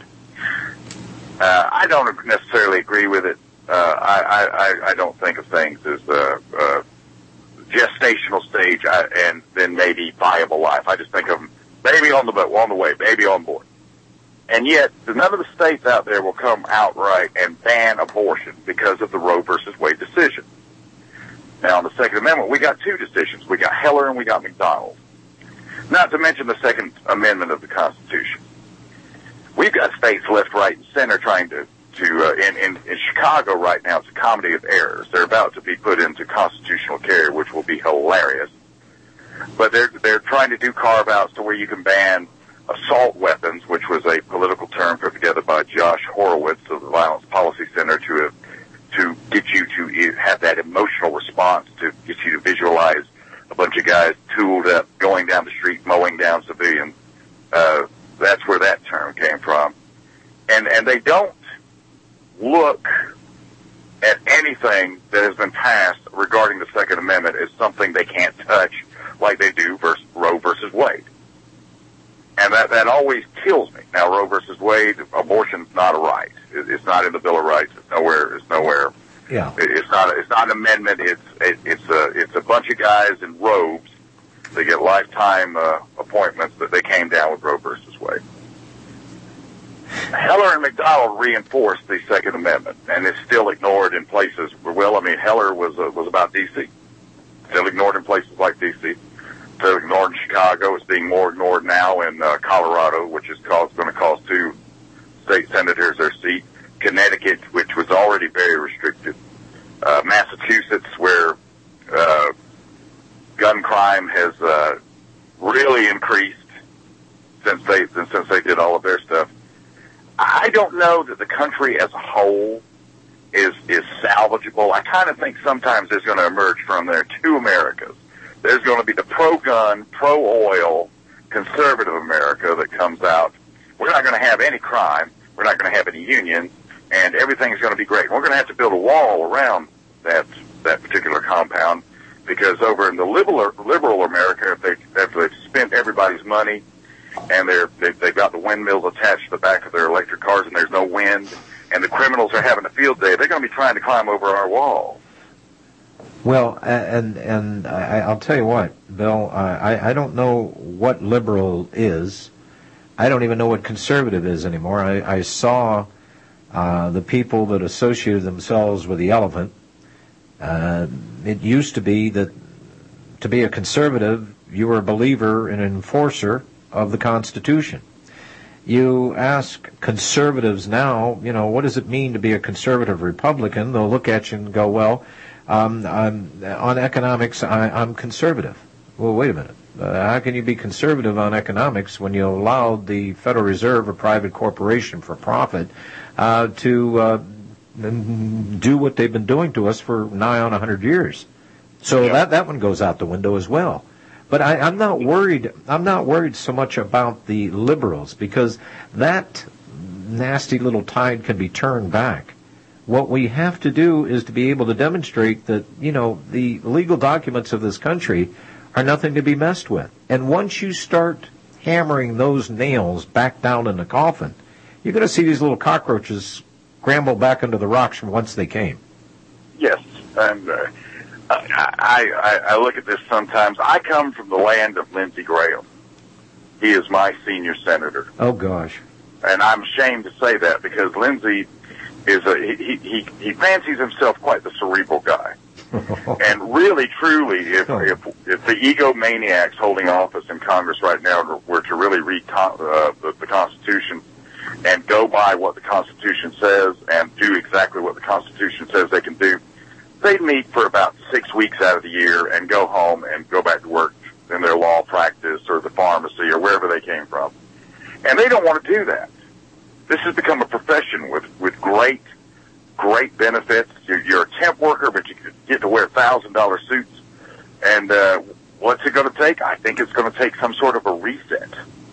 Uh, I don't necessarily agree with it. Uh, I, I, I don't think of things as uh, uh, gestational stage and then maybe viable life. I just think of them, baby on the on the way, baby on board. And yet, none of the states out there will come outright and ban abortion because of the Roe versus Wade decision. Now, on the Second Amendment, we got two decisions. We got Heller and we got McDonald. Not to mention the Second Amendment of the Constitution. We've got states left, right, and center trying to, to uh, in, in, in Chicago right now, it's a comedy of errors. They're about to be put into constitutional care, which will be hilarious. but they're they're trying to do carve-outs to where you can ban assault weapons, which was a political term put together by Josh Horowitz of the Violence Policy Center to to get you to have that emotional response, to get you to visualize a bunch of guys tooled up going down the street mowing down civilians. Uh, that's where that term came from. And and they don't look at anything that has been passed regarding the Second Amendment as something they can't touch like they do versus Roe versus Wade. And that, that always kills me. Now, Roe versus Wade, abortion's not a right. It, it's not in the Bill of Rights. It's nowhere. It's nowhere. Yeah. It, it's not. It's not an amendment. It's it, it's a it's a bunch of guys in robes. They get lifetime uh, appointments that they came down with Roe versus Wade. Heller and McDonald reinforced the Second Amendment, and it's still ignored in places. Well, I mean, Heller was uh, was about D C Still ignored in places like D C Still ignored in Chicago. It's being more ignored now in uh, Colorado, which is cause, going to cost two state senators their seat. Connecticut, which was already very restricted. Uh, Massachusetts, where uh, gun crime has uh, really increased since they since they did all of their stuff. I don't know that the country as a whole is is salvageable. I kind of think sometimes there's going to emerge from there two Americas. There's going to be the pro-gun, pro-oil, conservative America that comes out. We're not going to have any crime. We're not going to have any unions, and everything's going to be great. We're going to have to build a wall around that that particular compound, because over in the liberal liberal America, if they if they've spent everybody's money and they're they, they've got the windmills attached to the back of their electric cars, and there's no wind, and the criminals are having a field day, they're going to be trying to climb over our wall. Well, and and I, I'll tell you what, Bill, I, I don't know what liberal is. I don't even know what conservative is anymore. I, I saw uh, the people that associated themselves with the elephant. Uh, it used to be that to be a conservative, you were a believer and an enforcer of the Constitution. You ask conservatives now, you know, what does it mean to be a conservative Republican? They'll look at you and go, well, um, I'm, on economics, I, I'm conservative. Well, wait a minute. Uh, how can you be conservative on economics when you allowed the Federal Reserve, a private corporation for profit, uh, to uh, do what they've been doing to us for nigh on one hundred years? So yeah. that, that one goes out the window as well. But I, I'm not worried. I'm not worried so much about the liberals, because that nasty little tide can be turned back. What we have to do is to be able to demonstrate that, you know, the legal documents of this country are nothing to be messed with. And once you start hammering those nails back down in the coffin, you're going to see these little cockroaches scramble back into the rocks from whence they came. Yes, and uh, I, I, I look at this sometimes. I come from the land of Lindsey Graham. He is my senior senator. Oh, gosh. And I'm ashamed to say that, because Lindsey is a, he, he, he fancies himself quite the cerebral guy. And really, truly, if, if if the egomaniacs holding office in Congress right now were to really read con- uh, the, the Constitution and go by what the Constitution says and do exactly what the Constitution says they can do, they'd meet for about six weeks out of the year and go home and go back to work in their law practice or the pharmacy or wherever they came from. And they don't want to do that. This has become a profession with, with great, great benefits. You're, you're a temp worker, but you get to wear one thousand dollars suits. And uh, what's it going to take? I think it's going to take some sort of a reset.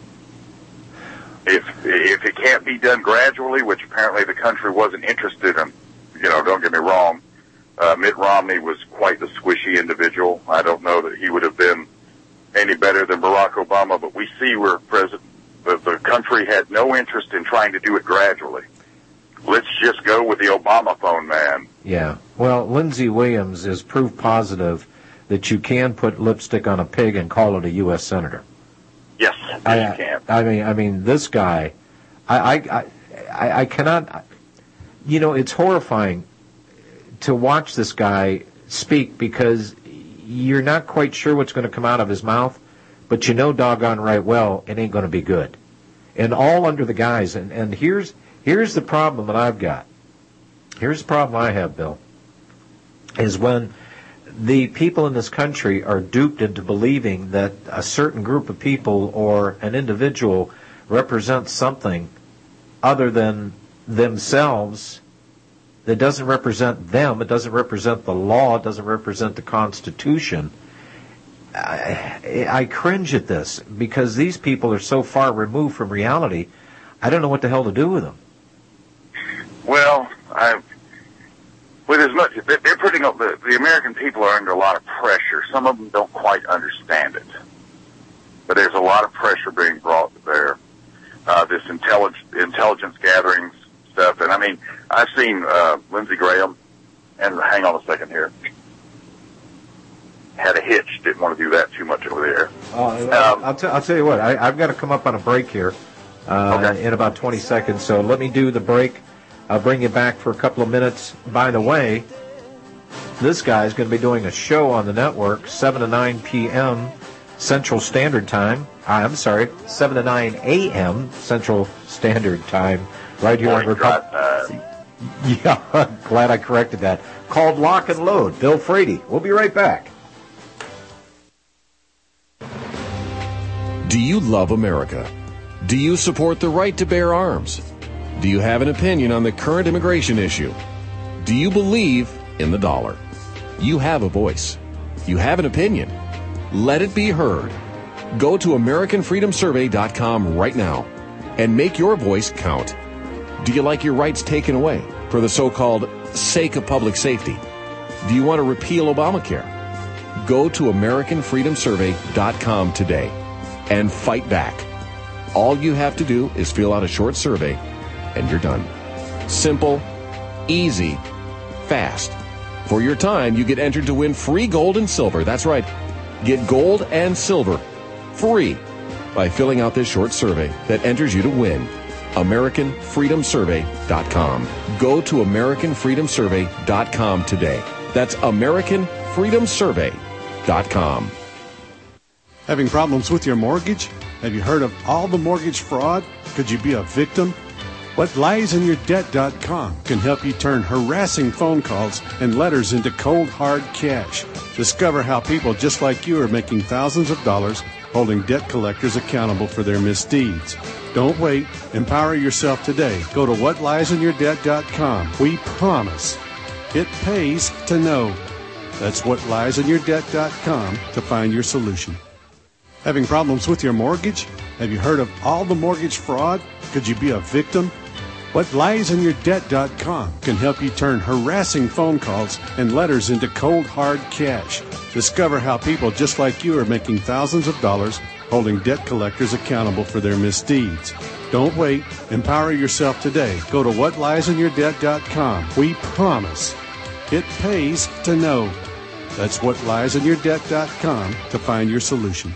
If if it can't be done gradually, which apparently the country wasn't interested in, you know, don't get me wrong, uh, Mitt Romney was quite the squishy individual. I don't know that he would have been any better than Barack Obama, but we see where president, the, the country had no interest in trying to do it gradually. Let's just go with the Obama phone man. Yeah. Well, Lindsey Williams is proof positive that you can put lipstick on a pig and call it a U S senator. Yes, yes I, you can. I mean, I mean, this guy, I, I, I, I cannot. You know, it's horrifying to watch this guy speak, because you're not quite sure what's going to come out of his mouth, but you know doggone right well it ain't going to be good. And all under the guise. And, and here's here's the problem that I've got. Here's the problem I have, Bill, is when the people in this country are duped into believing that a certain group of people or an individual represents something other than themselves that doesn't represent them. It doesn't represent the law. It doesn't represent the Constitution. I, I cringe at this because these people are so far removed from reality. I don't know what the hell to do with them. Well, I, with as much, they're putting up, the, the American people are under a lot of pressure. Some of them don't quite understand it. But there's a lot of pressure being brought to bear. Uh, this intelligence, intelligence gatherings stuff. And I mean, I've seen, uh, Lindsey Graham, and hang on a second here. Had a hitch, didn't want to do that too much over there. Uh, um, I'll, t- I'll tell you what, I, I've got to come up on a break here uh, okay. in about twenty seconds. So let me do the break. I'll bring you back for a couple of minutes. By the way, this guy's going to be doing a show on the network, seven to nine p.m. Central Standard Time. I'm sorry, seven to nine a.m. Central Standard Time, right here on Republic. Yeah, glad I corrected that. Called Lock and Load. Bill Frady. We'll be right back. Do you love America? Do you support the right to bear arms? Do you have an opinion on the current immigration issue? Do you believe in the dollar? You have a voice. You have an opinion. Let it be heard. Go to American Freedom Survey dot com right now and make your voice count. Do you like your rights taken away for the so-called sake of public safety? Do you want to repeal Obamacare? Go to American Freedom Survey dot com today and fight back. All you have to do is fill out a short survey and you're done. Simple, easy, fast. For your time, you get entered to win free gold and silver. That's right. Get gold and silver free by filling out this short survey that enters you to win. American Freedom Survey dot com. Go to American Freedom Survey dot com today. That's American Freedom Survey dot com. Having problems with your mortgage? Have you heard of all the mortgage fraud? Could you be a victim? What lies in your debt dot com can help you turn harassing phone calls and letters into cold, hard cash. Discover how people just like you are making thousands of dollars holding debt collectors accountable for their misdeeds. Don't wait. Empower yourself today. Go to what lies in your debt dot com. We promise it pays to know. That's what lies in your debt dot com to find your solution. Having problems with your mortgage? Have you heard of all the mortgage fraud? Could you be a victim? What lies in your debt dot com can help you turn harassing phone calls and letters into cold, hard cash. Discover how people just like you are making thousands of dollars holding debt collectors accountable for their misdeeds. Don't wait. Empower yourself today. Go to what lies in your debt dot com. We promise it pays to know. That's what lies in your debt dot com to find your solution.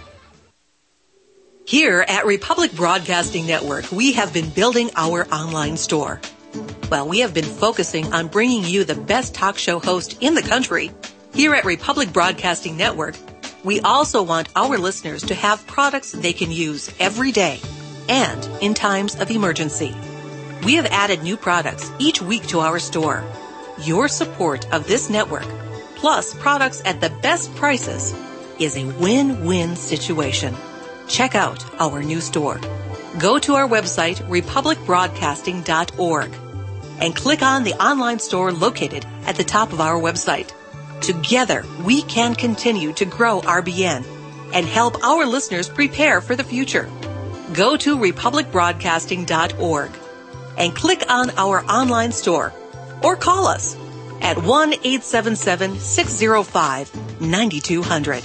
Here at Republic Broadcasting Network, we have been building our online store. Well, we have been focusing on bringing you the best talk show host in the country. Here at Republic Broadcasting Network, we also want our listeners to have products they can use every day and in times of emergency. We have added new products each week to our store. Your support of this network, plus products at the best prices, is a win-win situation. Check out our new store. Go to our website, republic broadcasting dot org, and click on the online store located at the top of our website. Together, we can continue to grow R B N and help our listeners prepare for the future. Go to republic broadcasting dot org and click on our online store or call us at one eight seven seven, six zero five, nine two zero zero.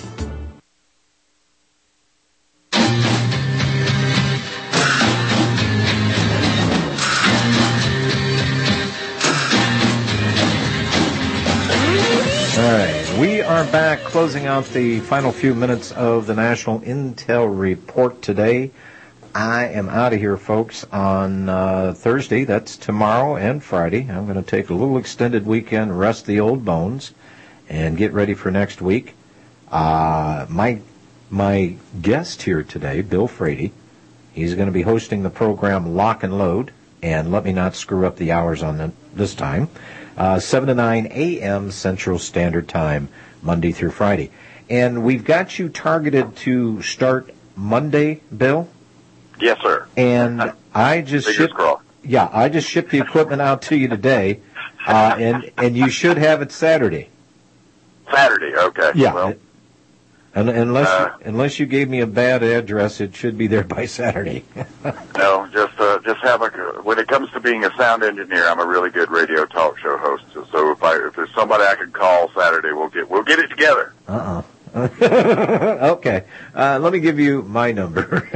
All right, we are back closing out the final few minutes of the National Intel Report today. I am out of here, folks, on uh, Thursday. That's tomorrow and Friday. I'm going to take a little extended weekend, rest the old bones, and get ready for next week. Uh, my my guest here today, Bill Frady, he's going to be hosting the program Lock and Load, and let me not screw up the hours on the, this time. Uh, seven to nine a.m. Central Standard Time. Monday through Friday. And we've got you targeted to start Monday, Bill? Yes, sir. And I just Fingers shipped, crossed. yeah, I just shipped the equipment out to you today, uh, and and you should have it Saturday. Saturday, okay. Yeah. Well, and, unless uh, you, unless you gave me a bad address, it should be there by Saturday. no, just uh, just have a. When it comes to being a sound engineer, I'm a really good radio talk show host. So if I if there's somebody I can call Saturday, we'll get we'll get it together. Uh uh Okay. Uh, let me give you my number.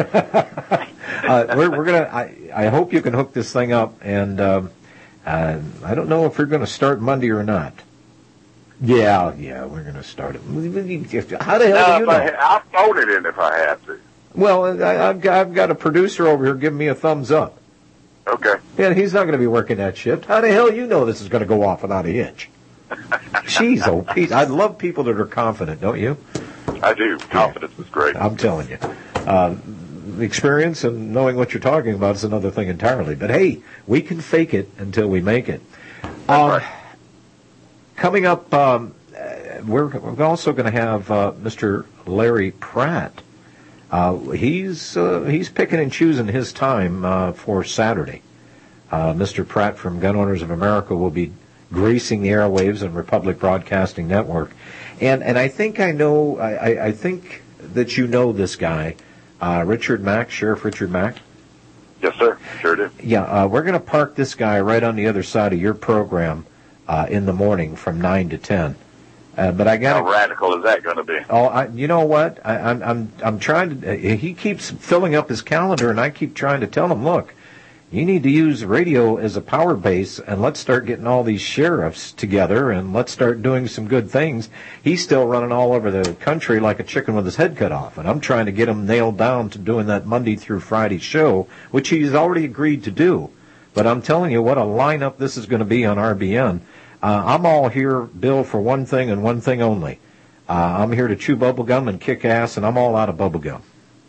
uh, we're we're gonna. I I hope you can hook this thing up, and um, uh, I don't know if we're going to start Monday or not. Yeah, yeah, we're going to start it. How the hell No, do you if I, know? I'll phone it in if I have to. Well, I, I've got, I've got a producer over here giving me a thumbs up. Okay. Yeah, he's not going to be working that shift. How the hell you know this is going to go off without a hitch? Jeez, oh, Pete, I love people that are confident, don't you? I do. Confidence is great. I'm telling you. Uh, experience and knowing what you're talking about is another thing entirely. But hey, we can fake it until we make it. Um, right. Coming up, um, we're, we're also going to have uh, Mister Larry Pratt. Uh, he's uh, he's picking and choosing his time uh, for Saturday. Uh, Mister Pratt from Gun Owners of America will be gracing the airwaves on Republic Broadcasting Network, and and I think I know I, I, I think that you know this guy, uh, Richard Mack, Sheriff Richard Mack. Yes, sir. Sure do. Yeah, uh, we're going to park this guy right on the other side of your program uh, in the morning from nine to ten. Uh, but I got How radical is that going to be? Oh, I, you know what? I, I'm I'm I'm trying to. Uh, he keeps filling up his calendar, and I keep trying to tell him, look, you need to use radio as a power base, and let's start getting all these sheriffs together, and let's start doing some good things. He's still running all over the country like a chicken with his head cut off, and I'm trying to get him nailed down to doing that Monday through Friday show, which he's already agreed to do. But I'm telling you what a lineup this is going to be on R B N. Uh, I'm all here, Bill, for one thing and one thing only. Uh, I'm here to chew bubble gum and kick ass, and I'm all out of bubble gum.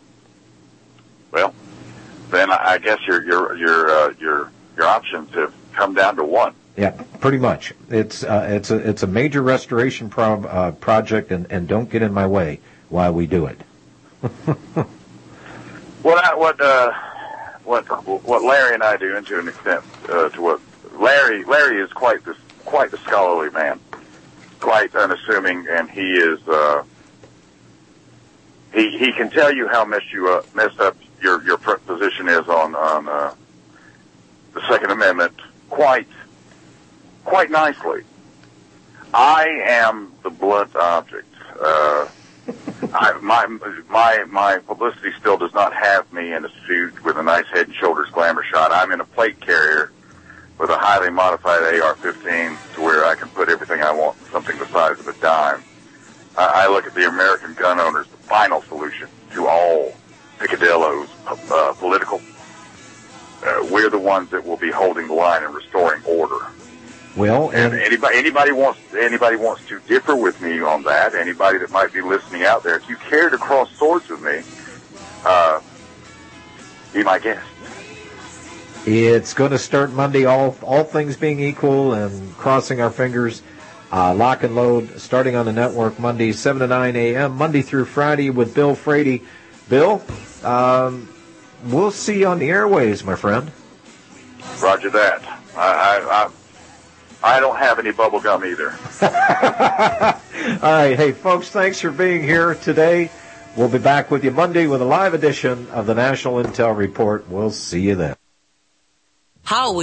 Well, then I guess your your your uh, your your options have come down to one. Yeah, pretty much. It's uh, it's a it's a major restoration pro- uh, project, and, and don't get in my way while we do it. What I, what uh, what what Larry and I do, and to an extent, uh, to what Larry Larry is quite the quite the scholarly man, quite unassuming, and he is uh, he he can tell you how messed you up, messed up your your position is on on uh, the Second Amendment quite quite nicely. I am the blunt object. Uh, I, my my my publicity still does not have me in a suit with a nice head and shoulders glamour shot. I'm in a plate carrier with a highly modified A R fifteen to where I can put everything I want in something the size of a dime. I, I look at the American gun owners, the final solution to all picadillos of uh, political. Uh, we're the ones that will be holding the line and restoring order. Well, and, and anybody anybody wants anybody wants to differ with me on that. Anybody that might be listening out there, if you care to cross swords with me, uh, be my guest. It's going to start Monday, all all things being equal, and crossing our fingers. Uh, lock and load, starting on the network Monday, seven to nine a.m., Monday through Friday with Bill Frady. Bill, um, we'll see you on the airways, my friend. Roger that. I, I, I, I don't have any bubble gum either. All right. Hey, folks, thanks for being here today. We'll be back with you Monday with a live edition of the National Intel Report. We'll see you then. How would